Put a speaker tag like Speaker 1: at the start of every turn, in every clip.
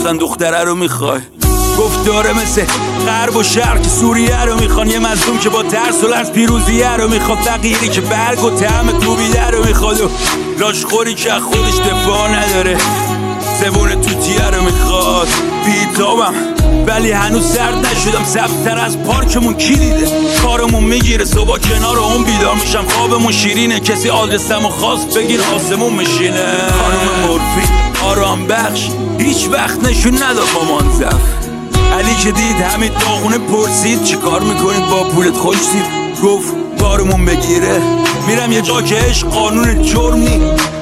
Speaker 1: گفتن دختره رو میخوای، گفت داره مثل غرب و شرق که سوریه رو میخوان، یه مظلوم که با ترس و لرز پیروزیه رو میخواد، فقیری که برگ و طعم کوبیده رو میخواد و لاشخوری که خودش دفاع نداره، زبون توتیه رو میخواد. بیتابم ولی هنوز سرد نشدم، سبزتر از پارکمون کی دیده، کارمون میگیره صبح کنار اون بیدار میشم، خوابمون شیرینه، کسی آدرسمو خواست بگیر آسمون میشینه. خانم مورفین آرام بخش هیچ وقت نشون نداد مامان زف، علی که دید همین داغونه پرسید چی کار میکنید با پولت خوشتید، گفت کارمون بگیره میرم یه جا که عشق قانون جرم نی.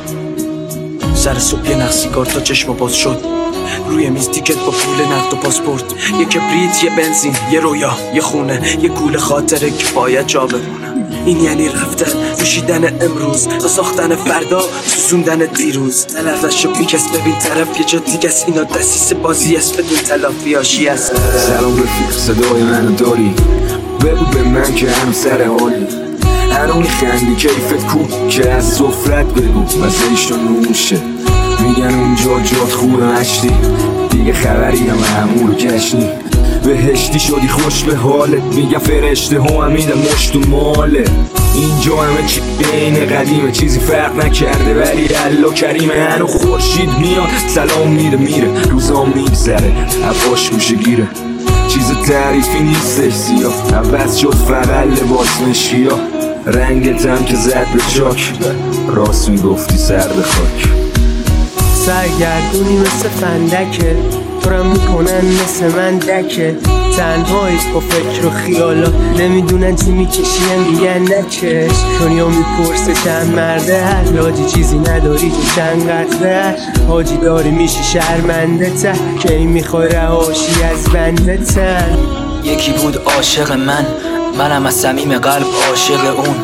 Speaker 2: سر صبح یه نخ سیگار تا چشم باز شد، روی میز تیکت با پول نقد و پاسپورت، یه کبریت، یه بنزین، یه رویا، یه خونه، یه گول خاطره که باید جا بمونه. این یعنی رفتن، نوشیدن امروز تا ساختن فردا، سوزوندن دیروز. تلفش رو بیکس ببین طرف یه جا دیگه است، اینا دستیس بازی است بدون تلافیاشی است.
Speaker 3: سلام رفیق صدای منو داری، بگو به من که هم سر حالی، هنو میخندی کیفت کو که از سفرت بگو مسیش رو نوشه، میگن اونجا جات خوره مشتی، دیگه خبری هم همون رو کشنی، بهشتی شدی خوش به حالت، میگن فرشته ها هم میدن مشت و ماله، اینجا همه چی بین قدیمه چیزی فرق نکرده، ولی الله کریمه هنو خورشید میاد سلام میره روزام میگذره هفاش گوشه گیره، چیز تعریفی نیستش سیاه، عوض شد فقط لباس مشکیا، رنگت هم که زد به چاک، راست میگفتی سر به خاک.
Speaker 4: سرگردونی مثل فندکه، تورم میکنن مثل من دکه، تنهایی با فکر و خیالات، نمیدونن چی میکشیم میگن نکش، دنیا میپرسه چند مرده هر حاجی چیزی نداری تو چند قطره، حاجی داری میشی شرمنده ته که این میخوای رهاشی از بنده تن.
Speaker 5: یکی بود عاشق منم از صمیم قلب عاشق اون،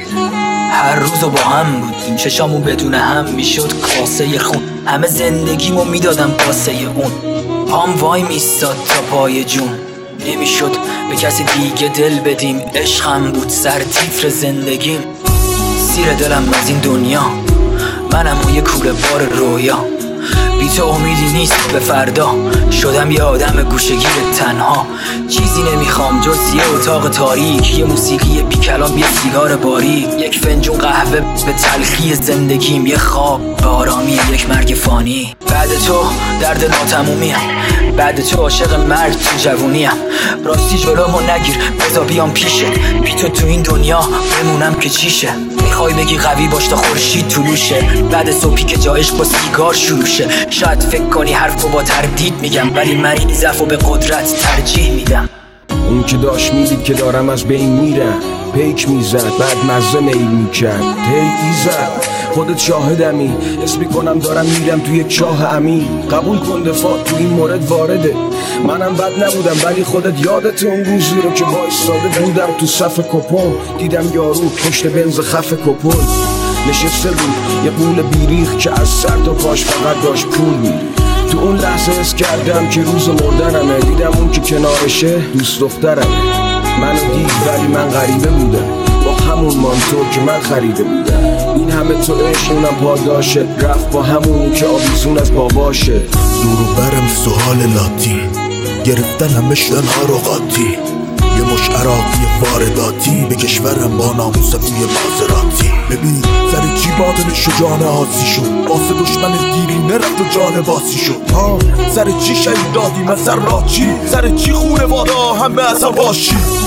Speaker 5: هر روزو با هم بودیم چشامون بدون هم میشد کاسه خون، همه زندگیمو میدادم واسه اون، پام وای میستاد تا پای جون، نمیشد به کسی دیگه دل بدیم، عشقم بود سر تیتر زندگیم، سیر دلم از این دنیا منم و یه کوره بار رویا، بی تو امیدی نیست به فردا، شدم یه آدم گوشه‌گیر تنها، چیزی نمیخوام جز یه اتاق تاریک، یه موسیقی بی کلام، یه سیگار باریک، یک فنجون قهوه به تلخی زندگیم، یه خواب به آرامی یک مرگ فانی. بعد تو درد ناتمومیم، بعد تو عاشق مرگ تو جوونیم، راستی جلومو نگیر بذار بیام پیشه، بی تو این دنیا بمونم که چیشه، میخوای بگی قوی باش تا خورشید طلوشه، بعد صبحی که جا عشق با سیگار شروع شه، شاید فکر کنی حرفو با تردید میگم، ولی من این ضعفو به قدرت ترجیح میدم.
Speaker 6: اون که داشت میدید که دارم از بین میرم، پیک میزد بعد مزه میل میکرد، هی ایزد خودت شاهدمی، اسم میکنم دارم میرم توی یک چاه عمیق، قبول کن دفاع تو این مورد وارده، منم بد نبودم ولی خودت یادت اون روزی رو که وایساده بودم تو صف کپون، دیدم یارو پشت بنز خف کپون نشسته بود، یه قول بیریخ که از سر تا پاش فقط داشت پول میری، تو اون لحظه حس کردم که روز مردنمه، دیدم اون که کنارشه دوست دخترمه، منو دید ولی من غریبه بودم، با همون مانتو که من خریده بودم، این همه تو عشق اونم پاداشه، رفت با همون که آویزون از باباشه،
Speaker 7: دورو برم سوال لاتی، گرفتن همه شدن آروغاتی، یه مش عراقی وارداتی، به کشورم با ناموسم توی مازراتی، ببین سر چی بادن شجان آسی شد، واسه دشمن دیری نرفت و جان باسی شد، سر چی شهید دادی من سر را چی، سر چی خونه وادا همه اصلا باشی،